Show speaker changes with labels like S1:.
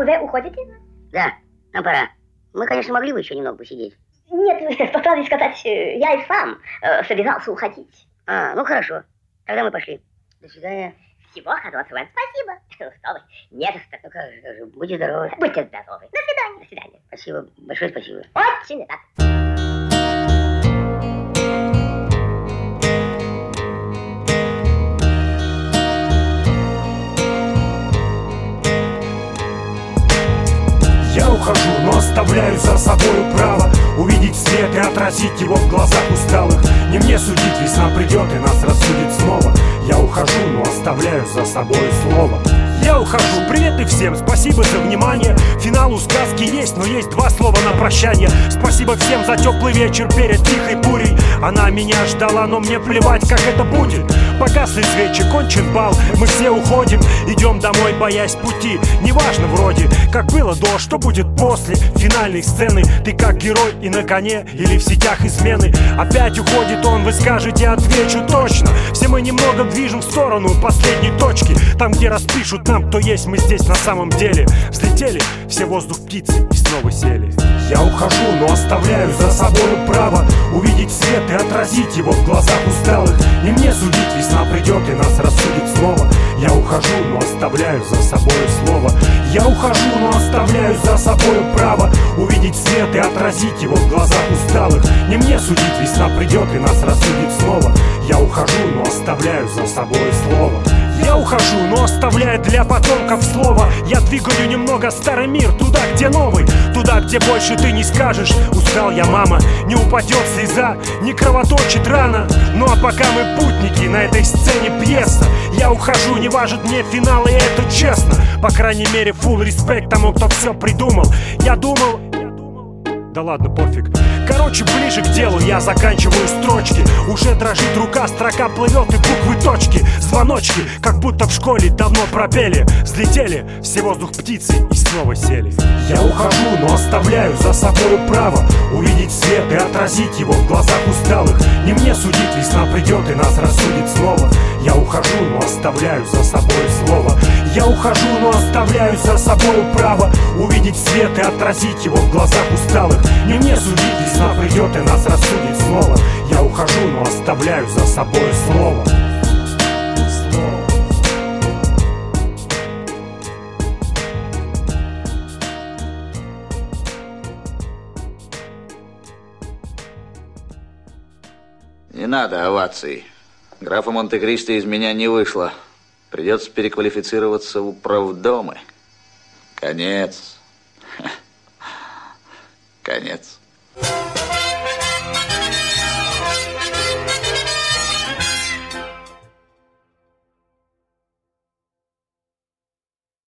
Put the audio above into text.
S1: уже уходите?
S2: Да, нам пора. Мы, конечно, могли бы еще немного посидеть.
S1: Нет, по правде сказать, я и сам собирался уходить.
S2: Ну хорошо. Тогда мы пошли. До свидания.
S1: Всего хорошего. Спасибо. Что вы, не за что.
S2: Ну как же, будьте здоровы.
S1: Будьте здоровы. До свидания. До свидания.
S2: Спасибо, большое спасибо.
S1: Очень рад.
S3: Я ухожу, но оставляю за собою право увидеть свет и отразить его в глазах усталых. Не мне судить, весна придет и нас рассудит снова. Я ухожу, но оставляю за собой слово. Я ухожу, привет и всем, спасибо за внимание. Финал у сказки есть, но есть два слова на прощание. Спасибо всем за теплый вечер перед тихой бурей. Она меня ждала, но мне плевать, как это будет. Погасли свечи, кончен бал, мы все уходим. Идем домой, боясь пути. Неважно вроде, как было до, что будет после финальной сцены. Ты как герой и на коне, или в сетях измены. Опять уходит он, вы скажете, отвечу точно. Все мы немного движем в сторону последней точки. Там, где распишут нам, кто есть мы здесь на самом деле. Взлетели все воздух птицы и снова сели. Я ухожу, но оставляю за собой право увидеть свет и отразить его в глазах усталых. Не мне судить, весна придет и нас рассудит снова. Я ухожу, но оставляю за собой слово. Я ухожу, но оставляю за собой право увидеть свет и отразить его в глазах усталых. Не мне судить, весна придет и нас рассудит снова. Я ухожу, но оставляю за собой слово. Я ухожу, но оставляю для потомков слово. Я двигаю немного старый мир туда, где новый. Туда, где больше ты не скажешь: устал я, мама. Не упадет слеза, не кровоточит рана. Ну а пока мы путники на этой сцене пьеса. Я ухожу, не важен мне финал, и это честно. По крайней мере, full респект тому, кто все придумал. Я думал... Да ладно, пофиг. Короче, ближе к делу, я заканчиваю строчки. Уже дрожит рука, строка плывет и буквы точки. Звоночки, как будто в школе давно пропели. Взлетели все воздух птицы и снова сели. Я ухожу, но оставляю за собой право увидеть свет и отразить его в глазах усталых. Не мне судить, весна придет и нас рассудит снова. Я ухожу, но оставляю за собой слово. Я ухожу, но оставляю за собой право увидеть свет и отразить его в глазах усталых. Не мне судить, весна придет и нас рассудит снова. Я ухожу, но оставляю за собой слово.
S4: Не надо оваций. Графа Монте-Кристо из меня не вышло. Придется переквалифицироваться в управдомы. Конец. Конец.